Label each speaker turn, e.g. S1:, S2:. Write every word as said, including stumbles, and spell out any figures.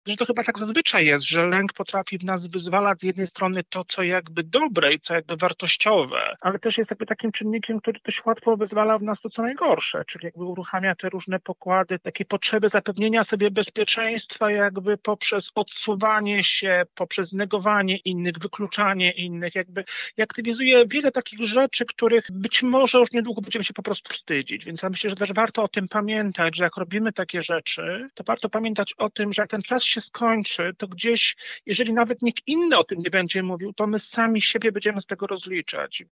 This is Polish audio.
S1: Że to chyba tak zazwyczaj jest, że lęk potrafi w nas wyzwalać z jednej strony to, co jakby dobre i co jakby wartościowe, ale też jest jakby takim czynnikiem, który dość łatwo wyzwala w nas to, co najgorsze, czyli jakby uruchamia te różne pokłady, takie potrzeby zapewnienia sobie bezpieczeństwa jakby poprzez odsuwanie się, poprzez negowanie innych, wykluczanie innych, jakby i aktywizuje wiele takich rzeczy, których być może już niedługo będziemy się po prostu wstydzić. Więc ja myślę, że też warto o tym pamiętać, że jak robimy takie rzeczy, to warto pamiętać o tym, że jak ten czas się skończy, to gdzieś, jeżeli nawet nikt inny o tym nie będzie mówił, to my sami siebie będziemy z tego rozliczać.